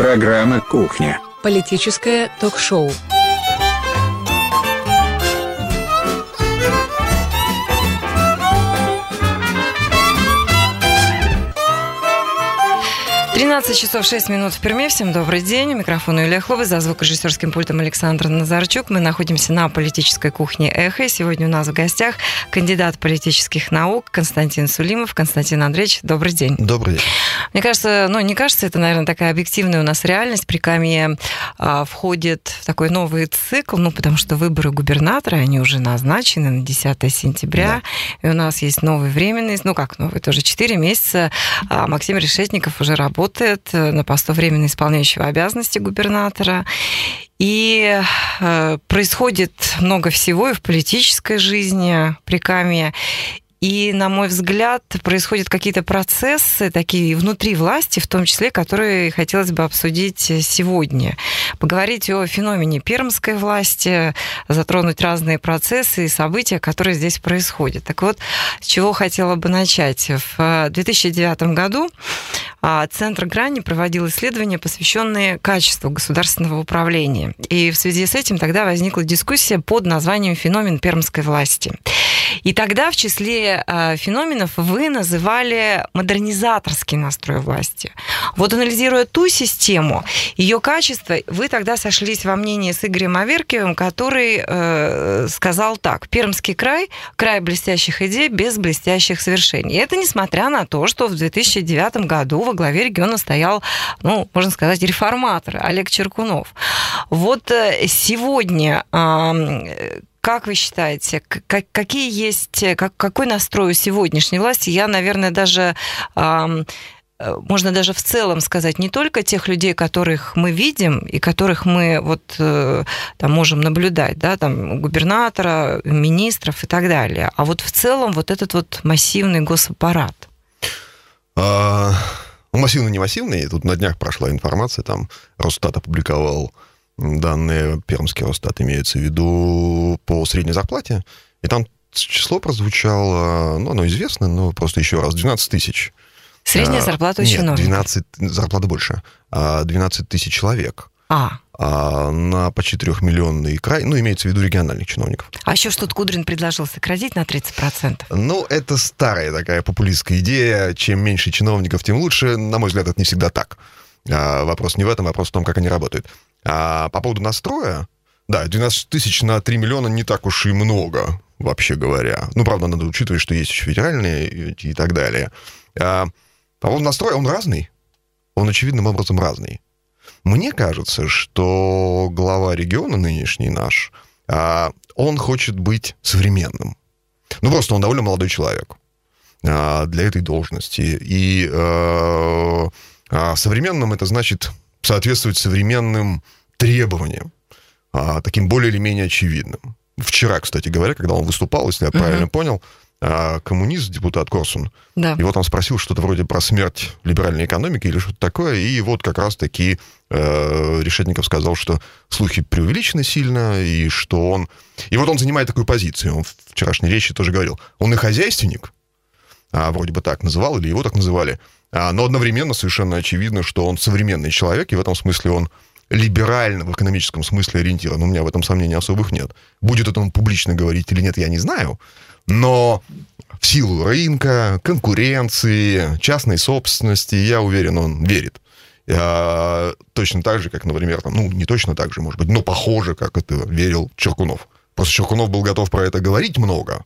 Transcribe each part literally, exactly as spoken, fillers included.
Программа «Кухня». Политическое ток-шоу. тринадцать часов шесть минут в Перми. Всем добрый день. У микрофона Юлия Хлова, за звукорежиссерским пультом Александр Назарчук. Мы находимся на политической кухне «Эхо». И сегодня у нас в гостях кандидат политических наук Константин Сулимов. Константин Андреевич, добрый день. Добрый день. Мне кажется, ну, не кажется, это, наверное, такая объективная у нас реальность. Прикамье а, входит в такой новый цикл, ну, потому что выборы губернатора, они уже назначены на десятое сентября. Да. И у нас есть новый временный, ну, как новый, тоже четыре месяца. А Максим Решетников уже работает на посту временно исполняющего обязанности губернатора. И э, происходит много всего и в политической жизни Прикамья. И, на мой взгляд, происходят какие-то процессы такие внутри власти, в том числе, которые хотелось бы обсудить сегодня. Поговорить о феномене пермской власти, затронуть разные процессы и события, которые здесь происходят. Так вот, с чего хотела бы начать. В две тысячи девятом году Центр Грани проводил исследования, посвященные качеству государственного управления. И в связи с этим тогда возникла дискуссия под названием «Феномен пермской власти». И тогда в числе э, феноменов вы называли модернизаторский настрой власти. Вот анализируя ту систему, ее качество, вы тогда сошлись во мнении с Игорем Аверкиевым, который э, сказал так: «Пермский край – край блестящих идей без блестящих свершений». И это несмотря на то, что в две тысячи девятом году во главе региона стоял, ну, можно сказать, реформатор Олег Черкунов. Вот э, сегодня... Э, Как вы считаете, как, какие есть, как, какой настрой у сегодняшней власти? Я, наверное, даже, э, можно даже в целом сказать, не только тех людей, которых мы видим и которых мы вот, э, там, можем наблюдать, да, там, губернатора, министров и так далее, а вот в целом вот этот вот массивный госаппарат. А, ну, массивный, не массивный. Тут на днях прошла информация, там Росстат опубликовал данные, пермский Росстат имеется в виду, по средней зарплате, и там число прозвучало, ну, оно известно, но просто еще раз, двенадцать тысяч. Средняя зарплата у чиновников? Нет, двенадцать, зарплата больше, двенадцать тысяч человек. А. А на почти трехмиллионный край, ну, имеется в виду региональных чиновников. А еще что-то Кудрин предложил сократить на тридцать процентов. Ну, это старая такая популистская идея, чем меньше чиновников, тем лучше. На мой взгляд, это не всегда так. А, вопрос не в этом, вопрос в том, как они работают. А по поводу настроя, да, двенадцать тысяч на три миллиона не так уж и много, вообще говоря. Ну, правда, надо учитывать, что есть еще федеральные и, и так далее. А по поводу настроя, он разный. Он очевидным образом разный. Мне кажется, что глава региона нынешний наш, а, он хочет быть современным. Ну, просто он довольно молодой человек а, для этой должности. И а, а современным это значит соответствовать современным требованиям, а, таким более или менее очевидным. Вчера, кстати говоря, когда он выступал, если я uh-huh. правильно понял, а, коммунист, депутат Корсун, да. его там спросил что-то вроде про смерть либеральной экономики или что-то такое, и вот как раз-таки э, Решетников сказал, что слухи преувеличены сильно, и что он... И вот он занимает такую позицию, он в вчерашней речи тоже говорил, он и хозяйственник, а, вроде бы так называл, или его так называли, а, но одновременно совершенно очевидно, что он современный человек, и в этом смысле он либерально в экономическом смысле ориентирован. У меня в этом сомнений особых нет. Будет это он публично говорить или нет, я не знаю, но в силу рынка, конкуренции, частной собственности, я уверен, он верит. А, точно так же, как, например, там, ну, не точно так же, может быть, но похоже, как это верил Черкунов. Просто Черкунов был готов про это говорить много,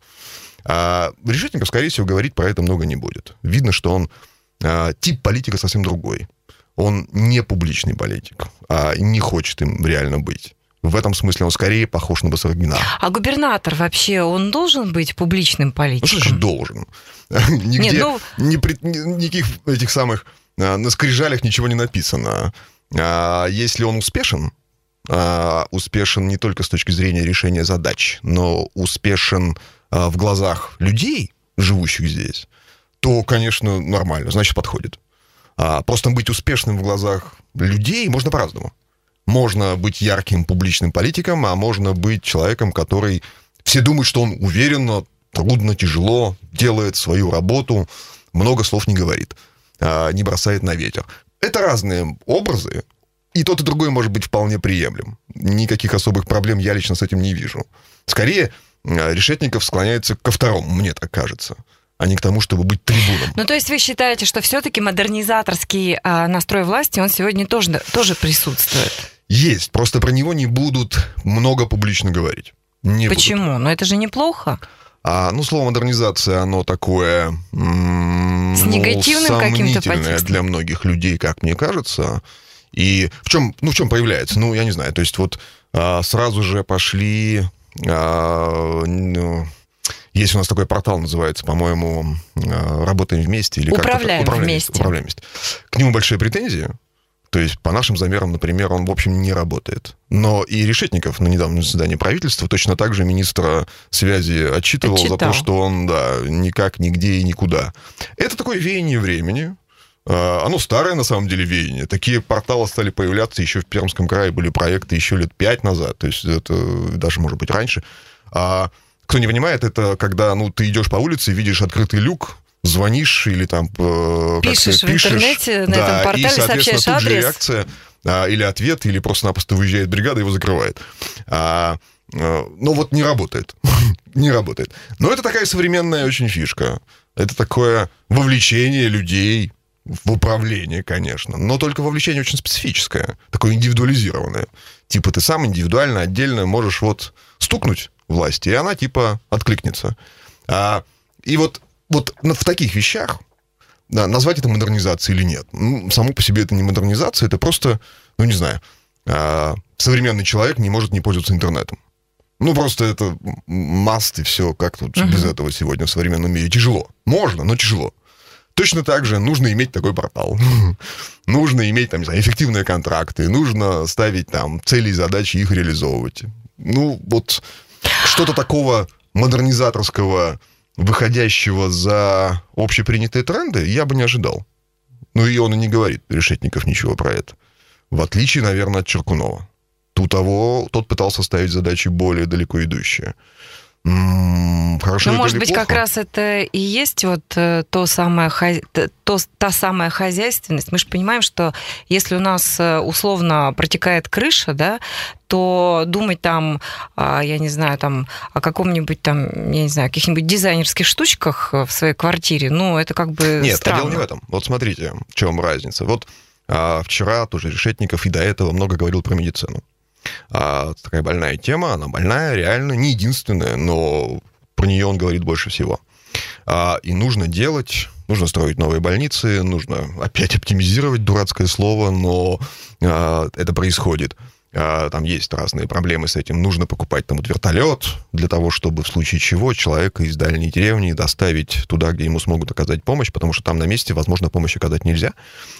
а Решетников, скорее всего, говорить про это много не будет. Видно, что он а, тип политика совсем другой. Он не публичный политик, а не хочет им реально быть. В этом смысле он скорее похож на Басаргина. А губернатор вообще, он должен быть публичным политиком? Ну, что же должен? Нигде, Нет, ну... ни, ни, никаких этих самых на скрижалях ничего не написано. А если он успешен, а, успешен не только с точки зрения решения задач, но успешен а, в глазах людей, живущих здесь, то, конечно, нормально, значит, подходит. А, просто быть успешным в глазах людей можно по-разному. Можно быть ярким публичным политиком, а можно быть человеком, который... Все думают, что он уверенно, трудно, тяжело делает свою работу, много слов не говорит, не бросает на ветер. Это разные образы, и тот, и другой может быть вполне приемлем. Никаких особых проблем я лично с этим не вижу. Скорее, Решетников склоняется ко второму, мне так кажется, а не к тому, чтобы быть трибуном. Ну, то есть вы считаете, что все-таки модернизаторский а, настрой власти, он сегодня тоже, тоже присутствует? Есть, просто про него не будут много публично говорить. Не Почему? будут. Но это же неплохо. А, ну, слово модернизация, оно такое... М- С ну, негативным каким-то сомнительное подтекстом. для многих людей, как мне кажется. И в чем, ну, в чем проявляется? Ну, я не знаю. То есть вот а, сразу же пошли... А, ну, есть у нас такой портал, называется, по-моему, «Работаем вместе». Или Управляем как-то, вместе. Управляем вместе. К нему большие претензии. То есть, по нашим замерам, например, он, в общем, не работает. Но и Решетников на недавнем заседании правительства точно так же министра связи отчитывал Отчитал. за то, что он, да, никак, нигде и никуда. Это такое веяние времени. Оно старое, на самом деле, веяние. Такие порталы стали появляться еще в Пермском крае, были проекты еще лет пять назад. То есть, это даже, может быть, раньше. А кто не понимает, это когда, ну, ты идешь по улице, видишь открытый люк, звонишь или там пишешь в пишешь, интернете, на да, этом портале, и, соответственно, сообщаешь тут же адрес. реакция а, или ответ, или просто-напросто выезжает бригада и его закрывает. А, а, но вот не работает. не работает. Но это такая современная очень фишка. Это такое вовлечение людей в управление, конечно. Но только вовлечение очень специфическое, такое индивидуализированное. Типа ты сам индивидуально, отдельно можешь вот стукнуть власти, и она типа откликнется. А, и вот Вот в таких вещах, да, назвать это модернизацией или нет, ну, само по себе это не модернизация, это просто, ну, не знаю, а, современный человек не может не пользоваться интернетом. Ну, просто это маст и все, как тут uh-huh. без этого сегодня в современном мире. Тяжело. Можно, но тяжело. Точно так же нужно иметь такой портал. Нужно иметь, там, не знаю, эффективные контракты, нужно ставить там цели и задачи, их реализовывать. Ну, вот что-то такого модернизаторского, выходящего за общепринятые тренды, я бы не ожидал. Ну, и он и не говорит, Решетников, ничего про это. В отличие, наверное, от Чиркунова. Ту того, тот пытался ставить задачи более далеко идущие. М-м, хорошо ну, это может или быть, плохо? как раз это и есть вот э, то самое, хозя... то, та самая хозяйственность. Мы же понимаем, что если у нас э, условно протекает крыша, да, то думать там, э, я не знаю, там, о каком-нибудь там, я не знаю, каких-нибудь дизайнерских штучках в своей квартире, ну, это как бы Нет, странно. а дело не в этом. Вот смотрите, в чем разница. Вот а, вчера тоже Решетников и до этого много говорил про медицину. А, такая больная тема, она больная, реально, не единственная, но про нее он говорит больше всего. А, и нужно делать, нужно строить новые больницы, нужно опять оптимизировать, дурацкое слово, но а, это происходит. А, там есть разные проблемы с этим. Нужно покупать там вот вертолет для того, чтобы в случае чего человека из дальней деревни доставить туда, где ему смогут оказать помощь, потому что там на месте, возможно, помощь оказать нельзя.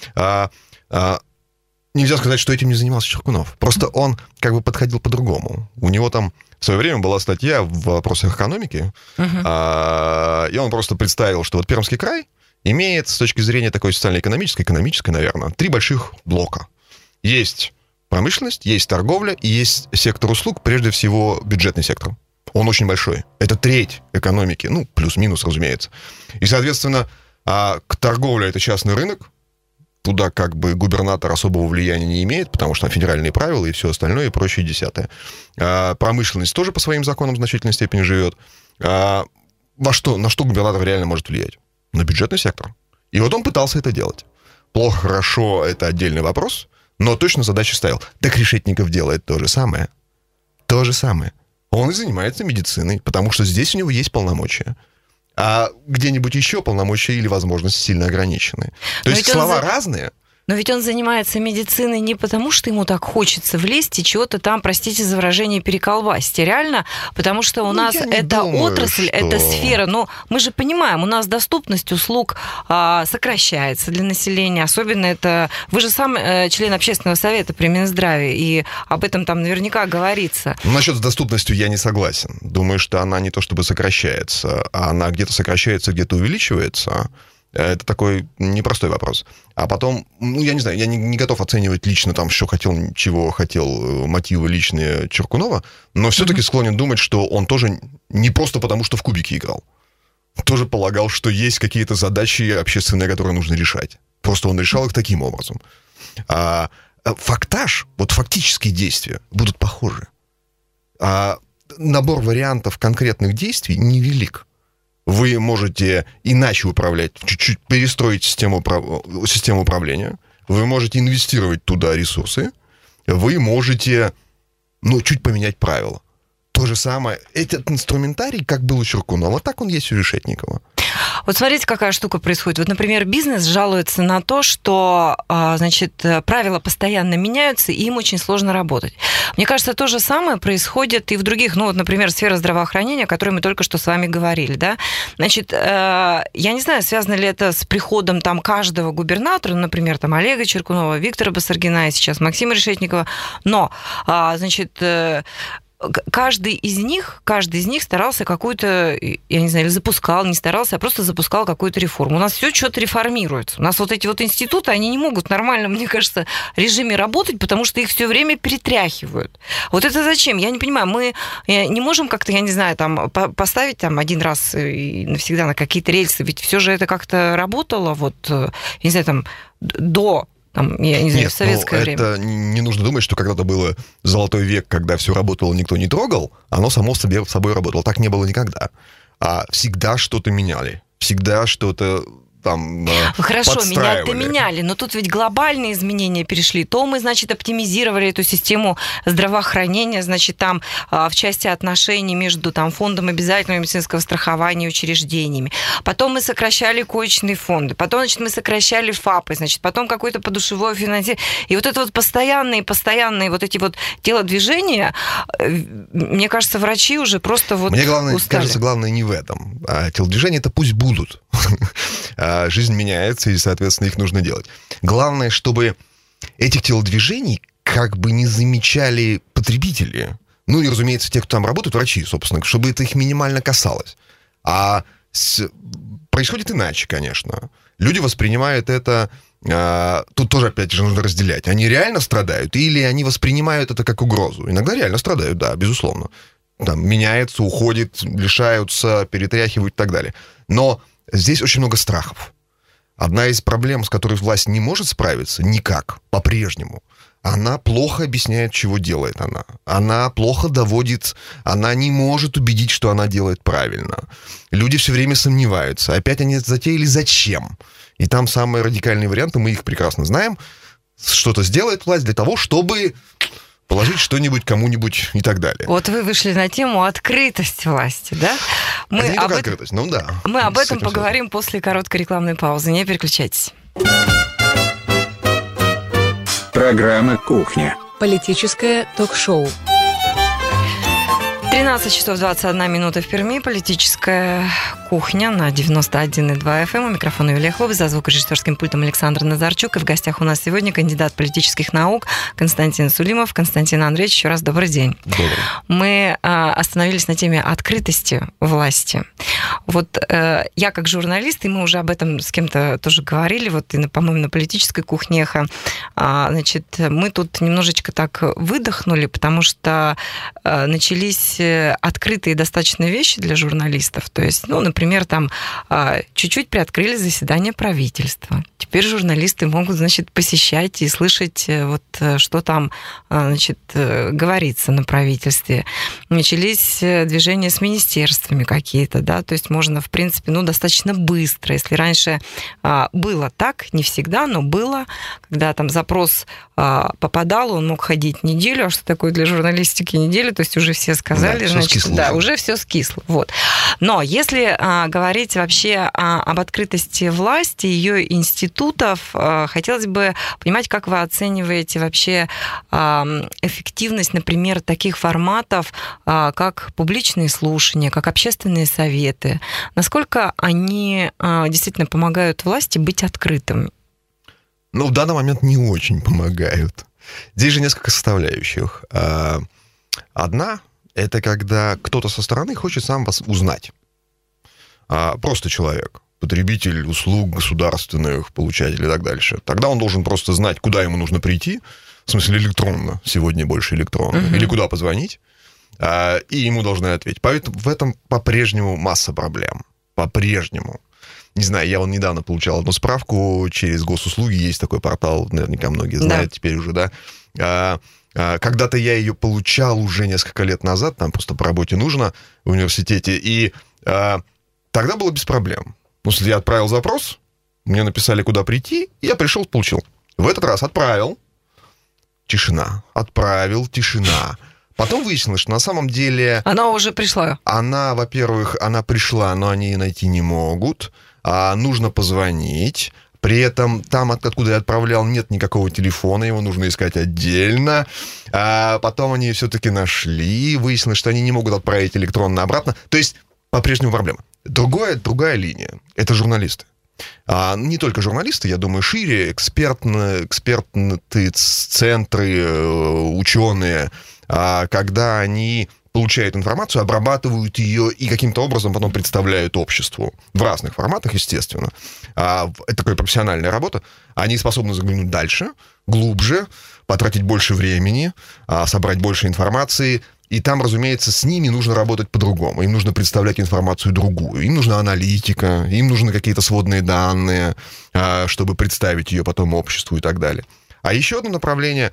А, а, Нельзя сказать, что этим не занимался Чиркунов. Просто он как бы подходил по-другому. У него там в свое время была статья в вопросах экономики, uh-huh. а, и он просто представил, что вот Пермский край имеет с точки зрения такой социально-экономической, экономической, наверное, три больших блока. Есть промышленность, есть торговля и есть сектор услуг, прежде всего бюджетный сектор. Он очень большой. Это треть экономики, ну, плюс-минус, разумеется. И, соответственно, а, к торговле это частный рынок. Туда как бы губернатор особого влияния не имеет, потому что там федеральные правила и все остальное, и прочее десятое. А промышленность тоже по своим законам в значительной степени живет. А во что, на что губернатор реально может влиять? На бюджетный сектор. И вот он пытался это делать. Плохо, хорошо, это отдельный вопрос, но точно задачи ставил. Так Решетников делает то же самое. То же самое. Он и занимается медициной, потому что здесь у него есть полномочия. А где-нибудь еще полномочия или возможности сильно ограничены. То Но есть слова за... разные. Но ведь он занимается медициной не потому, что ему так хочется влезть и чего-то там, простите за выражение, переколбасить. Реально, потому что у ну, нас это думаю, отрасль, что... это сфера. Но мы же понимаем, у нас доступность услуг а, сокращается для населения. Особенно это... Вы же сам э, член общественного совета при Минздраве, и об этом там наверняка говорится. Насчет с доступностью я не согласен. Думаю, что она не то чтобы сокращается, а она где-то сокращается, где-то увеличивается. Это такой непростой вопрос. А потом, ну, я не знаю, я не, не готов оценивать лично там, что хотел, чего хотел, мотивы личные Чиркунова, но все-таки mm-hmm. склонен думать, что он тоже не просто потому, что в кубики играл. Тоже полагал, что есть какие-то задачи общественные, которые нужно решать. Просто он решал их таким образом. А, фактаж, вот фактические действия будут похожи. А набор вариантов конкретных действий невелик. Вы можете иначе управлять, чуть-чуть перестроить систему, систему управления, вы можете инвестировать туда ресурсы, вы можете, ну, чуть поменять правила. То же самое. Этот инструментарий, как был у Чиркунова, так он есть у Решетникова. Вот смотрите, какая штука происходит. Вот, например, бизнес жалуется на то, что, значит, правила постоянно меняются, и им очень сложно работать. Мне кажется, то же самое происходит и в других, ну, вот, например, сфера здравоохранения, о которой мы только что с вами говорили, да. Значит, я не знаю, связано ли это с приходом там каждого губернатора, например, там Олега Чиркунова, Виктора Басаргина и сейчас Максима Решетникова, но, значит, каждый из них, каждый из них старался какую-то, я не знаю, или запускал, не старался, а просто запускал какую-то реформу. У нас все что-то реформируется. У нас вот эти вот институты, они не могут нормально, мне кажется, в режиме работать, потому что их все время перетряхивают. Вот это зачем? Я не понимаю. Мы не можем как-то, я не знаю, там поставить там один раз и навсегда на какие-то рельсы, ведь все же это как-то работало, вот, я не знаю, там, до... Там, я не знаю, Нет, в советское ну, время. Это не нужно думать, что когда-то было золотой век, когда все работало, никто не трогал, оно само себе собой работало. Так не было никогда. А всегда что-то меняли. Всегда что-то там Хорошо, менять-то меняли, но тут ведь глобальные изменения перешли. То мы, значит, оптимизировали эту систему здравоохранения, значит, там в части отношений между там, фондом обязательного медицинского страхования и учреждениями. Потом мы сокращали коечные фонды. Потом, значит, мы сокращали ФАПы, значит, потом какое-то подушевое финансирование. И вот это вот постоянные, постоянные вот эти вот телодвижения, мне кажется, врачи уже просто вот Мне главное, устали. кажется, главное не в этом. А телодвижения это пусть будут. Жизнь меняется, и, соответственно, их нужно делать. Главное, чтобы этих телодвижений как бы не замечали потребители. Ну, и, разумеется, те, кто там работают, врачи, собственно, чтобы это их минимально касалось. А с... происходит иначе, конечно. Люди воспринимают это... А, тут тоже, опять же, нужно разделять. Они реально страдают или они воспринимают это как угрозу? Иногда реально страдают, да, безусловно. Там меняется, уходит, лишаются, перетряхивают и так далее. Но здесь очень много страхов. Одна из проблем, с которой власть не может справиться, никак, по-прежнему, она плохо объясняет, чего делает она. Она плохо доводит, она не может убедить, что она делает правильно. Люди все время сомневаются. Опять они затеяли зачем? И там самые радикальные варианты, мы их прекрасно знаем. Что-то сделает власть для того, чтобы... положить что-нибудь кому-нибудь и так далее. Вот вы вышли на тему открытости власти, да? Мы это не об только этом... открытость, ну да. Мы об этом поговорим связано. После короткой рекламной паузы. Не переключайтесь. Программа «Кухня». Политическое ток-шоу. тринадцать часов двадцать одна минута в Перми. Политическая кухня на девяносто один и два эф эм. У микрофона Юлия Хлоп, за звукорежиссерским пультом Александр Назарчук. И в гостях у нас сегодня кандидат политических наук Константин Сулимов. Константин Андреевич, еще раз добрый день. Добрый. Мы а, остановились на теме открытости власти. Вот а, я как журналист, и мы уже об этом с кем-то тоже говорили, вот, и, по-моему, на политической кухне, а, значит, мы тут немножечко так выдохнули, потому что а, начались открытые достаточно вещи для журналистов. То есть, ну, например, там чуть-чуть приоткрыли заседание правительства. Теперь журналисты могут, значит, посещать и слышать, вот, что там, значит, говорится на правительстве. Начались движения с министерствами какие-то, да, то есть можно, в принципе, ну, достаточно быстро. Если раньше было так, не всегда, но было, когда там запрос попадал, он мог ходить неделю, а что такое для журналистики неделя, то есть уже все сказали, да, значит, скисло, да, уже. уже все скисло. Вот. Но если а, говорить вообще а, об открытости власти, ее институтов, а, хотелось бы понимать, как вы оцениваете вообще а, эффективность, например, таких форматов, а, как публичные слушания, как общественные советы. Насколько они а, действительно помогают власти быть открытым? Ну, в данный момент не очень помогают. Здесь же несколько составляющих. Одна — это когда кто-то со стороны хочет сам вас узнать. Просто человек, потребитель услуг государственных, получатель и так дальше. Тогда он должен просто знать, куда ему нужно прийти, в смысле электронно, сегодня больше электронно, uh-huh. или куда позвонить, и ему должны ответить. Поэтому в этом по-прежнему масса проблем. По-прежнему. не знаю, я вон недавно получал одну справку через госуслуги, есть такой портал, наверняка многие знают да. теперь уже, да. А, а, когда-то я ее получал уже несколько лет назад, там просто по работе нужно в университете, и а, тогда было без проблем. После я отправил запрос, мне написали, куда прийти, и я пришел, получил. В этот раз отправил, тишина, отправил, тишина. Потом выяснилось, что на самом деле... Она уже пришла. Она, во-первых, она пришла, но они ее найти не могут. А, нужно позвонить. При этом там, откуда я отправлял, нет никакого телефона, его нужно искать отдельно. А потом они все-таки нашли. Выяснилось, что они не могут отправить электронно обратно. То есть, по-прежнему проблема. Другое, другая линия — это журналисты. А не только журналисты, я думаю, шире, экспертные, экспертные центры, ученые, когда они получают информацию, обрабатывают ее и каким-то образом потом представляют обществу. В разных форматах, естественно. Это такая профессиональная работа. Они способны заглянуть дальше, глубже, потратить больше времени, собрать больше информации. И там, разумеется, с ними нужно работать по-другому. Им нужно представлять информацию другую. Им нужна аналитика, им нужны какие-то сводные данные, чтобы представить ее потом обществу и так далее. А еще одно направление...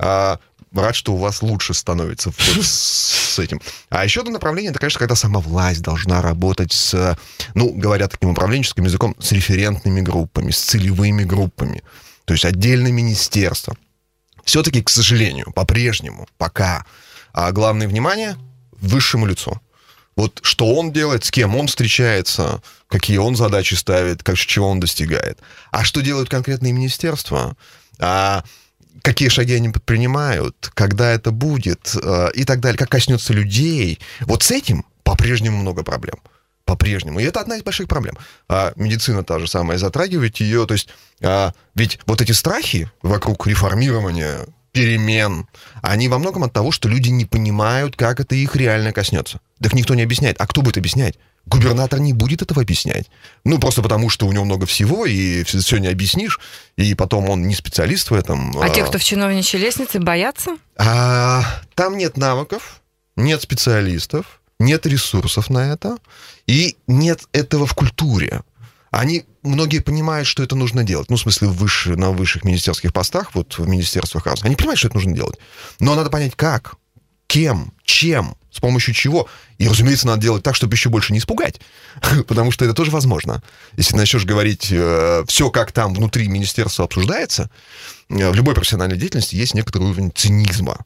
Рад, что у вас лучше становится вот с этим. А еще одно направление, это, конечно, когда сама власть должна работать с, ну, говоря таким управленческим языком, с референтными группами, с целевыми группами. То есть отдельное министерство. Все-таки, к сожалению, по-прежнему, пока а главное внимание высшему лицу. Вот что он делает, с кем он встречается, какие он задачи ставит, как, чего он достигает. А что делают конкретные министерства? А какие шаги они предпринимают, когда это будет, и так далее, как коснется людей. Вот с этим по-прежнему много проблем. По-прежнему. И это одна из больших проблем. А медицина та же самая, затрагивает ее. То есть, а, ведь вот эти страхи вокруг реформирования, перемен, они во многом от того, что люди не понимают, как это их реально коснется. Так никто не объясняет. А кто будет объяснять? Губернатор не будет этого объяснять. Ну, просто потому, что у него много всего, и все не объяснишь, и потом он не специалист в этом. А, а... те, кто в чиновничьей лестнице, боятся? А, там нет навыков, нет специалистов, нет ресурсов на это, и нет этого в культуре. Они, многие понимают, что это нужно делать. Ну, в смысле, выше, на высших министерских постах, вот в министерствах разных. Они понимают, что это нужно делать. Но надо понять, как, кем, чем, с помощью чего. И, разумеется, надо делать так, чтобы еще больше не испугать. Потому что это тоже возможно. Если начнешь говорить э, все, как там внутри министерства обсуждается, э, в любой профессиональной деятельности есть некоторый уровень цинизма.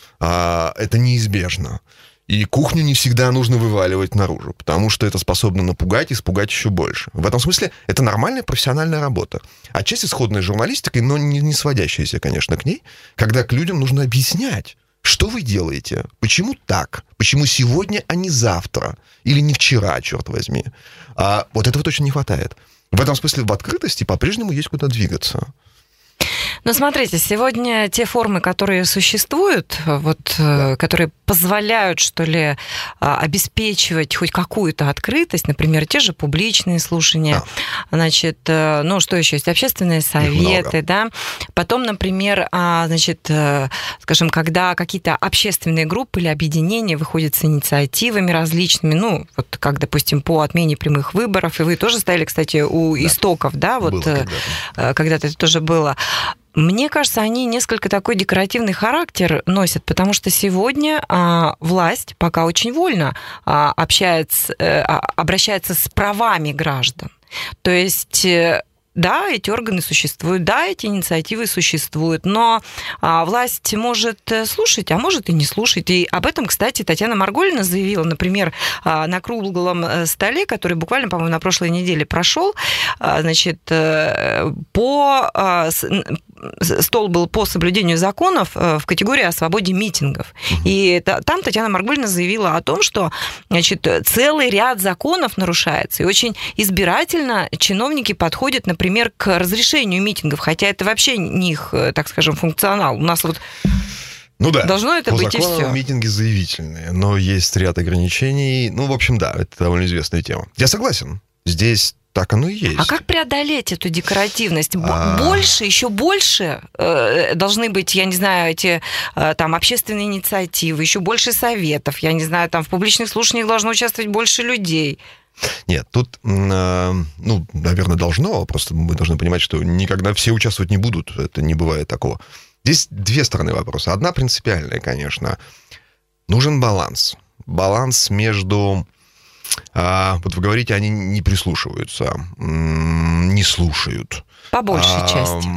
Э, это неизбежно. И кухню не всегда нужно вываливать наружу, потому что это способно напугать и испугать еще больше. В этом смысле это нормальная профессиональная работа. Отчасти сходная с журналистикой, но не, не сводящаяся, конечно, к ней, когда к людям нужно объяснять, что вы делаете, почему так, почему сегодня, а не завтра, или не вчера, черт возьми. А вот этого точно не хватает. В этом смысле в открытости по-прежнему есть куда двигаться. Но смотрите, сегодня те формы, которые существуют, вот, да. которые позволяют, что ли, обеспечивать хоть какую-то открытость, например, те же публичные слушания, да. значит, ну, что еще есть, общественные советы, да, потом, например, значит, скажем, когда какие-то общественные группы или объединения выходят с инициативами различными, ну, вот как, допустим, по отмене прямых выборов, и вы тоже стояли, кстати, у да. истоков, да, вот когда-то. когда-то это тоже было. Мне кажется, они несколько такой декоративный характер носят, потому что сегодня а, власть пока очень вольно а, общается, а, обращается с правами граждан. То есть... Да, эти органы существуют, да, эти инициативы существуют, но а, власть может слушать, а может и не слушать. И об этом, кстати, Татьяна Марголина заявила, например, а, на круглом столе, который буквально, по-моему, на прошлой неделе прошел, а, значит, по... А, стол был по соблюдению законов в категории о свободе митингов. Угу. И там Татьяна Марголина заявила о том, что, значит, целый ряд законов нарушается, и очень избирательно чиновники подходят, например, к разрешению митингов, хотя это вообще не их, так скажем, функционал. У нас вот ну да, должно это по быть и все. Митинги заявительные, но есть ряд ограничений. Ну, в общем, да, это довольно известная тема. Я согласен. Здесь так оно и есть. А как преодолеть эту декоративность? Больше, а... еще больше э, должны быть, я не знаю, эти э, там общественные инициативы, еще больше советов, я не знаю, там в публичных слушаниях должно участвовать больше людей. Нет, тут, ну, наверное, должно, просто мы должны понимать, что никогда все участвовать не будут, это не бывает такого. Здесь две стороны вопроса. Одна принципиальная, конечно. Нужен баланс. Баланс между... Вот вы говорите, они не прислушиваются, не слушают. По большей а, части.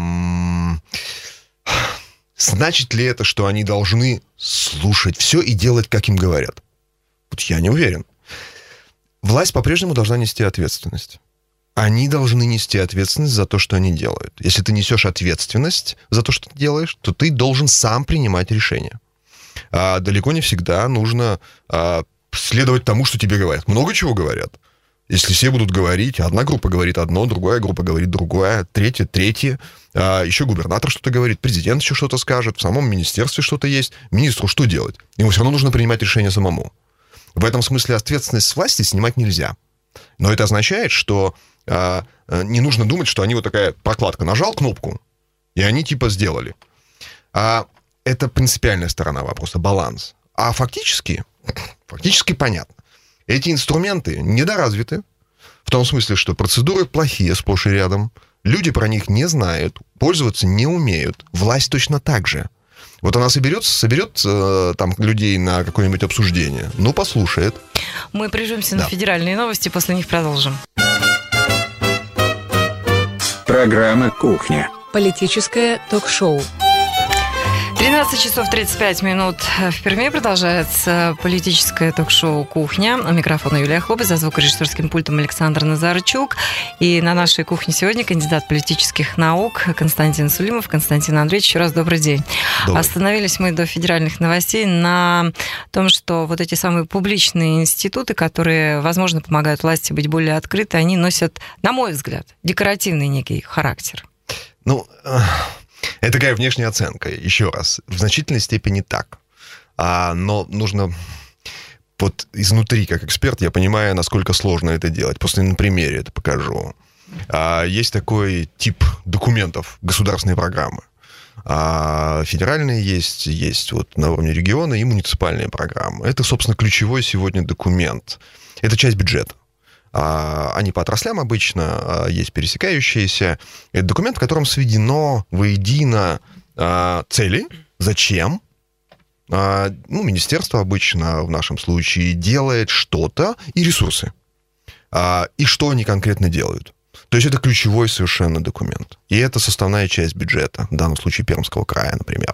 Значит ли это, что они должны слушать все и делать, как им говорят? Вот я не уверен. Власть по-прежнему должна нести ответственность. Они должны нести ответственность за то, что они делают. Если ты несешь ответственность за то, что ты делаешь, то ты должен сам принимать решения. А далеко не всегда нужно а, следовать тому, что тебе говорят. Много чего говорят. Если все будут говорить, одна группа говорит одно, другая группа говорит другое, третья, третья. А еще губернатор что-то говорит, президент еще что-то скажет, в самом министерстве что-то есть. Министру что делать? Ему все равно нужно принимать решение самому. В этом смысле ответственность с власти снимать нельзя. Но это означает, что а, не нужно думать, что они вот такая прокладка. Нажал кнопку, и они типа сделали. А это принципиальная сторона вопроса, баланс. А фактически, фактически понятно. Эти инструменты недоразвиты. В том смысле, что процедуры плохие сплошь и рядом. Люди про них не знают, пользоваться не умеют. Власть точно так же. Вот она соберет, соберет э, там людей на какое-нибудь обсуждение. Ну, послушает. Мы прервемся Да. на федеральные новости, после них продолжим. Программа «Кухня». Политическое ток-шоу. тринадцать часов тридцать пять минут в Перми. Продолжается политическое ток-шоу «Кухня». У микрофона Юлия Хлоба, за звукорежиссерским пультом Александр Назарчук. И на нашей кухне сегодня кандидат политических наук Константин Сулимов. Константин Андреевич, еще раз добрый день. Добрый. Остановились мы до федеральных новостей на том, что вот эти самые публичные институты, которые, возможно, помогают власти быть более открытой, они носят, на мой взгляд, декоративный некий характер. Ну... Это такая внешняя оценка. Еще раз, в значительной степени так. А, но нужно... Вот изнутри, как эксперт, я понимаю, насколько сложно это делать. Просто на примере это покажу. А, есть такой тип документов, государственные программы. А, федеральные есть, есть вот на уровне региона и муниципальные программы. Это, собственно, ключевой сегодня документ. Это часть бюджета. Они по отраслям обычно, есть пересекающиеся. Это документ, в котором сведено воедино цели, зачем. Ну, министерство обычно в нашем случае делает что-то и ресурсы. И что они конкретно делают. То есть это ключевой совершенно документ. И это составная часть бюджета, в данном случае Пермского края, например.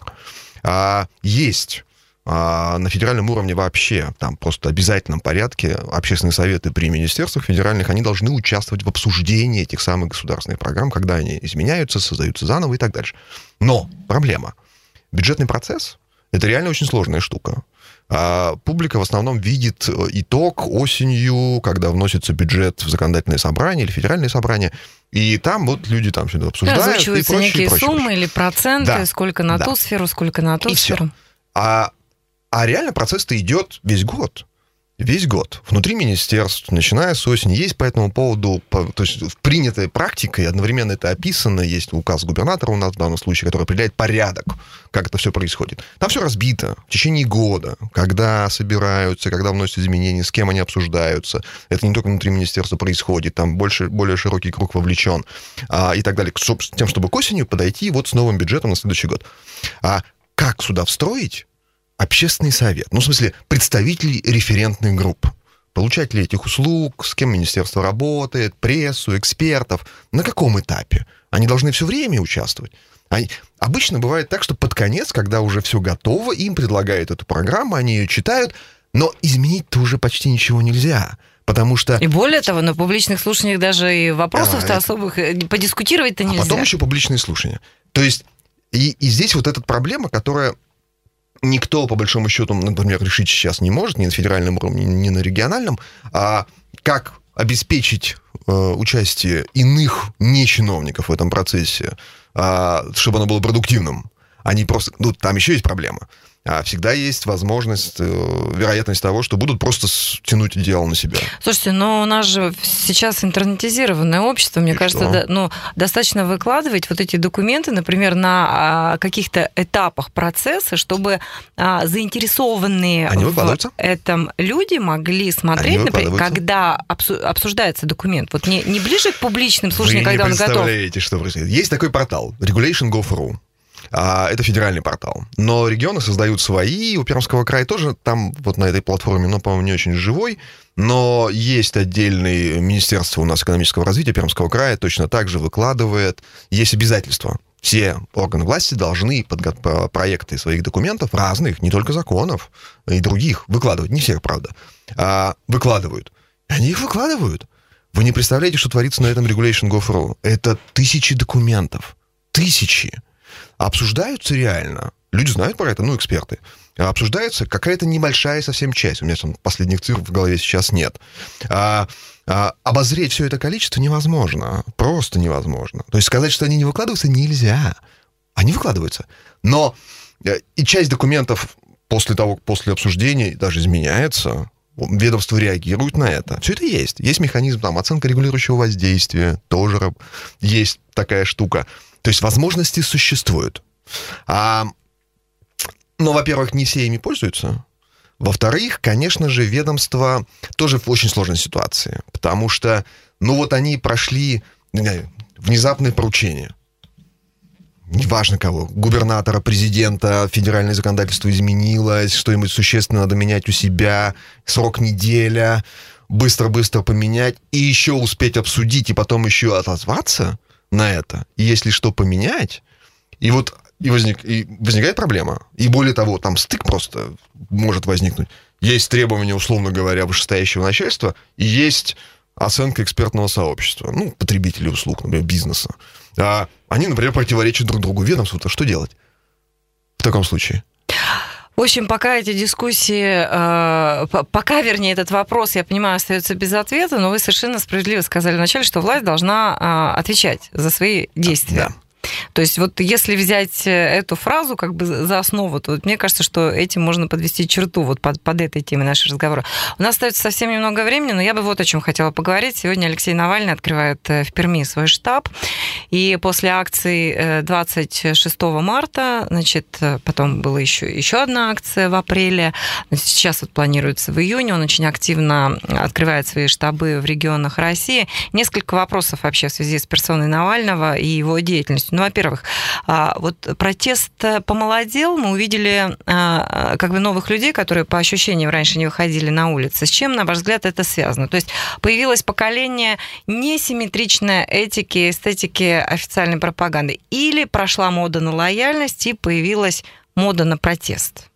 Есть... На федеральном уровне вообще, там просто в обязательном порядке общественные советы при министерствах федеральных, они должны участвовать в обсуждении этих самых государственных программ, когда они изменяются, создаются заново и так дальше. Но проблема. Бюджетный процесс — это реально очень сложная штука. А публика в основном видит итог осенью, когда вносится бюджет в законодательное собрание или федеральное собрание, и там вот люди там все это обсуждают. Озвучиваются и прочее, некие и прочее, суммы прочее. или проценты, Да. сколько на Да. ту сферу, сколько на ту И сферу. всё. А А реально процесс-то идет весь год. Весь год. Внутри министерств, начиная с осени, есть по этому поводу, то есть принятая практика, и одновременно это описано, есть указ губернатора у нас в данном случае, который определяет порядок, как это все происходит. Там все разбито в течение года, когда собираются, когда вносят изменения, с кем они обсуждаются. Это не только внутри министерства происходит, там больше, более широкий круг вовлечен а, и так далее. С тем, чтобы к осени подойти вот с новым бюджетом на следующий год. А как сюда встроить общественный совет, ну, в смысле, представителей референтных групп, получателей этих услуг, с кем министерство работает, прессу, экспертов, на каком этапе? Они должны все время участвовать. Они... Обычно бывает так, что под конец, когда уже все готово, им предлагают эту программу, они ее читают, но изменить-то уже почти ничего нельзя, потому что... И более того, на публичных слушаниях даже и вопросов-то А, особых подискутировать-то нельзя. А потом еще публичные слушания. То есть, и, и здесь вот эта проблема, которая... Никто, по большому счету, например, решить сейчас не может, ни на федеральном уровне, ни на региональном, а как обеспечить э, участие иных нечиновников в этом процессе, э, чтобы оно было продуктивным. Они просто... Ну, там еще есть проблема. а всегда есть возможность, вероятность того, что будут просто тянуть дело на себя. Слушайте, но у нас же сейчас интернетизированное общество, мне И кажется, да, ну, достаточно выкладывать вот эти документы, например, на а, каких-то этапах процесса, чтобы а, заинтересованные Они в этом люди могли смотреть, например, когда обсуждается документ. Вот не, не ближе к публичным слушаниям, когда он готов. Вы не представляете, что происходит. Есть такой портал regulation точка gov точка ru. Это федеральный портал. Но регионы создают свои. У Пермского края тоже там вот на этой платформе, ну, по-моему, не очень живой. Но есть отдельное министерство у нас экономического развития Пермского края, точно так же выкладывает. Есть обязательства. Все органы власти должны подго- проекты своих документов, разных, не только законов, и других, выкладывать. Не всех, правда. А выкладывают. Они их выкладывают. Вы не представляете, что творится на этом regulation точка gov точка ru. Это тысячи документов. Тысячи. Обсуждаются реально, люди знают про это, ну, эксперты, обсуждается какая-то небольшая совсем часть, у меня там последних цифр в голове сейчас нет. А, а, обозреть все это количество невозможно, просто невозможно. То есть сказать, что они не выкладываются, нельзя. Они выкладываются. Но и часть документов после того, после обсуждения даже изменяется, ведомство реагирует на это. Все это есть. Есть механизм, там, оценка регулирующего воздействия, тоже есть такая штука. То есть возможности существуют. А, но, во-первых, не все ими пользуются. Во-вторых, конечно же, ведомство тоже в очень сложной ситуации. Потому что, ну вот они прошли не знаю, внезапное поручение. Неважно кого. Губернатора, президента, федеральное законодательство изменилось, что-нибудь существенно надо менять у себя, срок неделя, быстро-быстро поменять, и еще успеть обсудить, и потом еще отозваться на это, и если что поменять, и вот и, возник, и возникает проблема. И более того, там стык просто может возникнуть. Есть требования, условно говоря, вышестоящего начальства, и есть оценка экспертного сообщества, ну, потребителей услуг, например, бизнеса. А они, например, противоречат друг другу. Ведомству-то что делать в таком случае? В общем, пока эти дискуссии, пока, вернее, этот вопрос, я понимаю, остается без ответа, но вы совершенно справедливо сказали вначале, что власть должна отвечать за свои действия. Да. То есть вот если взять эту фразу как бы за основу, то вот мне кажется, что этим можно подвести черту вот под, под этой темой нашего разговора. У нас остается совсем немного времени, но я бы вот о чем хотела поговорить. Сегодня Алексей Навальный открывает в Перми свой штаб, и после акции двадцать шестого марта, значит, потом была еще, еще одна акция в апреле, значит, сейчас вот планируется в июне, он очень активно открывает свои штабы в регионах России. Несколько вопросов вообще в связи с персоной Навального и его деятельностью. Ну, во-первых, вот протест помолодел, мы увидели как бы новых людей, которые по ощущениям раньше не выходили на улицы. С чем, на ваш взгляд, это связано? То есть появилось поколение несимметричной этики, эстетики официальной пропаганды, или прошла мода на лояльность и появилась мода на протест?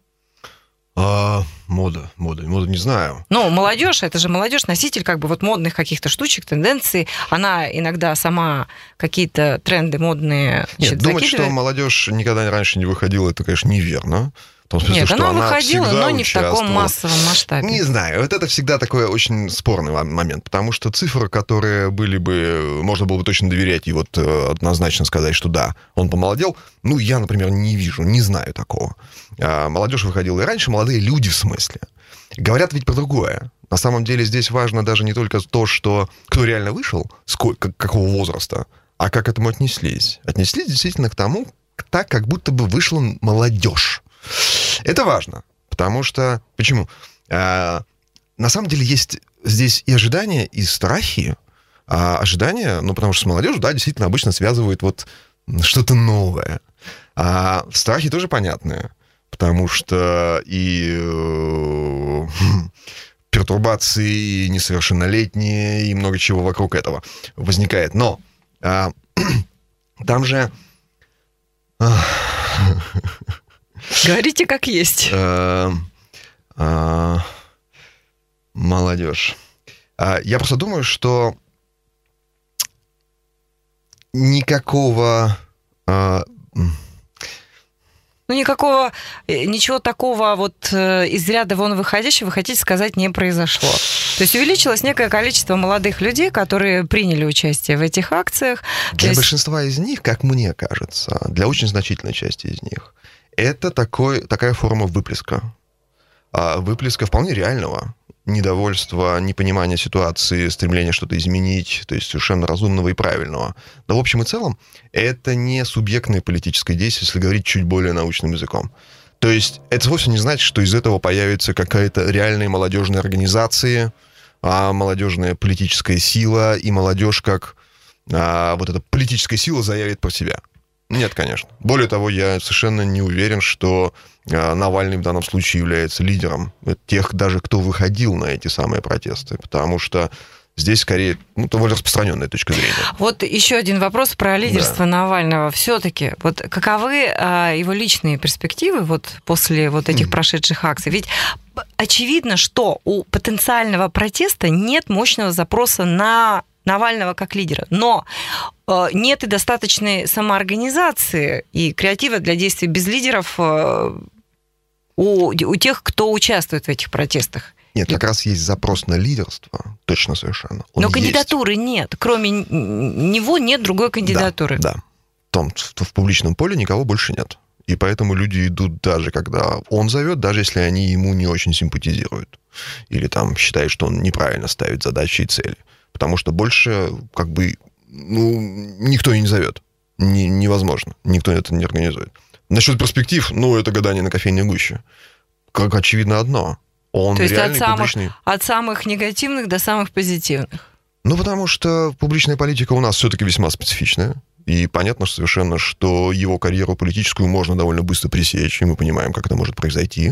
А, мода, мода, мода, не знаю. Ну, молодежь, это же молодежь, носитель как бы вот модных каких-то штучек, тенденций. Она иногда сама какие-то тренды модные, значит, Нет, думать, закидывает. что молодежь никогда раньше не выходила, это, конечно, неверно. В том смысле, Нет, что она она выходила, но не в таком участвовала. массовом масштабе. Не знаю, вот это всегда такой очень спорный момент, потому что цифры, которые были бы, можно было бы точно доверять и вот однозначно сказать, что да, он помолодел, ну, я, например, не вижу, не знаю такого. Молодежь выходила и раньше, молодые люди в смысле. Говорят ведь про другое. На самом деле здесь важно даже не только то, что кто реально вышел, сколько, какого возраста, а как к этому отнеслись. Отнеслись действительно к тому, так, как будто бы вышла молодежь. Это важно, потому что... Почему? А, на самом деле есть здесь и ожидания, и страхи. А ожидания, ну, потому что с молодежью, да, действительно обычно связывают вот что-то новое. А страхи тоже понятные, потому что и э, пертурбации, и несовершеннолетние, и много чего вокруг этого возникает. Но а, там же... Говорите как есть. Молодежь. Я просто думаю, что никакого... Ну, никакого, ничего такого вот из ряда вон выходящего, вы хотите сказать, не произошло. То есть увеличилось некое количество молодых людей, которые приняли участие в этих акциях. Для есть... большинства из них, как мне кажется, для очень значительной части из них, Это такой, такая форма выплеска. Выплеска вполне реального недовольства, непонимания ситуации, стремления что-то изменить, то есть совершенно разумного и правильного. Но в общем и целом это не субъектное политическое действие, если говорить чуть более научным языком. То есть это вовсе не значит, что из этого появится какая-то реальная молодежная организация, а молодежная политическая сила, и молодежь как а, вот эта политическая сила заявит про себя. Нет, конечно. Более того, я совершенно не уверен, что а, Навальный в данном случае является лидером тех, даже кто выходил на эти самые протесты, потому что здесь скорее, ну, довольно распространенная точка зрения. Вот еще один вопрос про лидерство да. Навального. Все-таки, вот каковы а, его личные перспективы вот после вот этих mm. прошедших акций? Ведь очевидно, что у потенциального протеста нет мощного запроса на Навального как лидера, но э, нет и достаточной самоорганизации и креатива для действий без лидеров э, у, у тех, кто участвует в этих протестах. Нет, как раз есть запрос на лидерство, точно совершенно. Он но кандидатуры есть. Нет, кроме него нет другой кандидатуры. Да, да. В, том, в публичном поле никого больше нет. И поэтому люди идут даже когда он зовет, даже если они ему не очень симпатизируют. Или там считают, что он неправильно ставит задачи и цели. Потому что больше, как бы, ну, никто и не зовет. Не, невозможно. Никто это не организует. Насчет перспектив, ну, это гадание на кофейной гуще. Как очевидно одно. Он То есть реальный от самых, публичный... от самых негативных до самых позитивных. Ну, потому что публичная политика у нас все-таки весьма специфичная. И понятно совершенно, что его карьеру политическую можно довольно быстро пресечь, и мы понимаем, как это может произойти.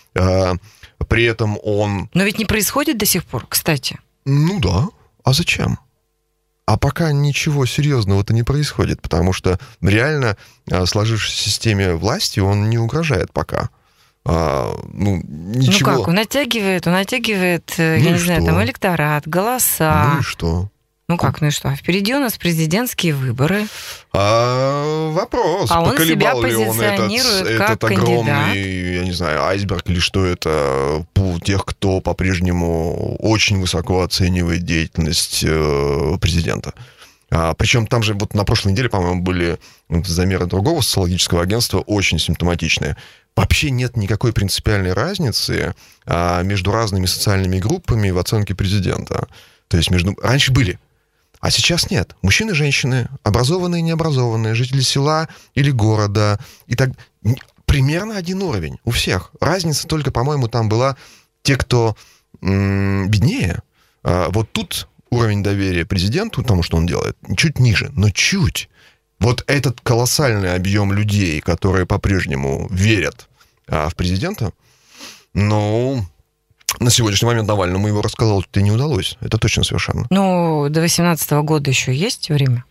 При этом он... Но ведь не происходит до сих пор, кстати. Ну да. А зачем? А пока ничего серьезного-то не происходит, потому что реально сложившейся системе власти он не угрожает пока. А, ну, ничего. Ну как, он оттягивает, он оттягивает, ну я не что? знаю, там электорат, голоса. Ну и что? Ну как, ну и что? Впереди у нас президентские выборы. А, вопрос, а он себя ли он этот, как этот огромный, я не знаю, айсберг или что это, тех, кто по-прежнему очень высоко оценивает деятельность президента. А, причем там же вот на прошлой неделе, по-моему, были замеры другого социологического агентства, очень симптоматичные. Вообще нет никакой принципиальной разницы а, между разными социальными группами в оценке президента. То есть между... раньше были. А сейчас нет. Мужчины и женщины, образованные и необразованные, жители села или города. И так примерно один уровень у всех. Разница только, по-моему, там была те, кто м- беднее. А вот тут уровень доверия президенту, тому, что он делает, чуть ниже, но чуть. Вот этот колоссальный объем людей, которые по-прежнему верят а, в президента, ну... На сегодняшний момент Навальному его расколоть-то не удалось. Это точно совершенно. Ну, до восемнадцатого года еще есть время?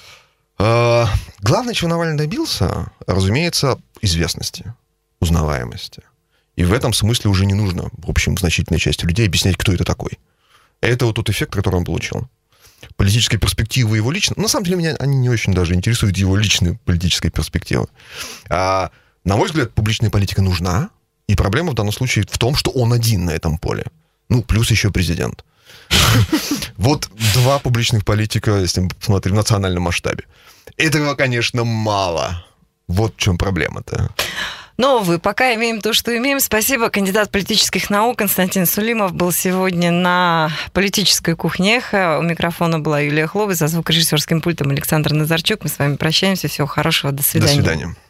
А, главное, чего Навальный добился, разумеется, известности, узнаваемости. И в этом смысле уже не нужно, в общем, значительной части людей объяснять, кто это такой. Это вот тот эффект, который он получил. Политические перспективы его лично... На самом деле, меня они не очень даже интересуют, его личные политические перспективы. А, на мой взгляд, публичная политика нужна. И проблема в данном случае в том, что он один на этом поле. Ну, плюс еще президент. Вот два публичных политика, если мы посмотрим в национальном масштабе. Этого, конечно, мало. Вот в чем проблема-то. Но, увы, пока имеем то, что имеем. Спасибо. Кандидат политических наук Константин Сулимов был сегодня на политической кухне «Эхо». У микрофона была Юлия Хлова, за звукорежиссерским пультом Александр Назарчук. Мы с вами прощаемся. Всего хорошего. До свидания. До свидания.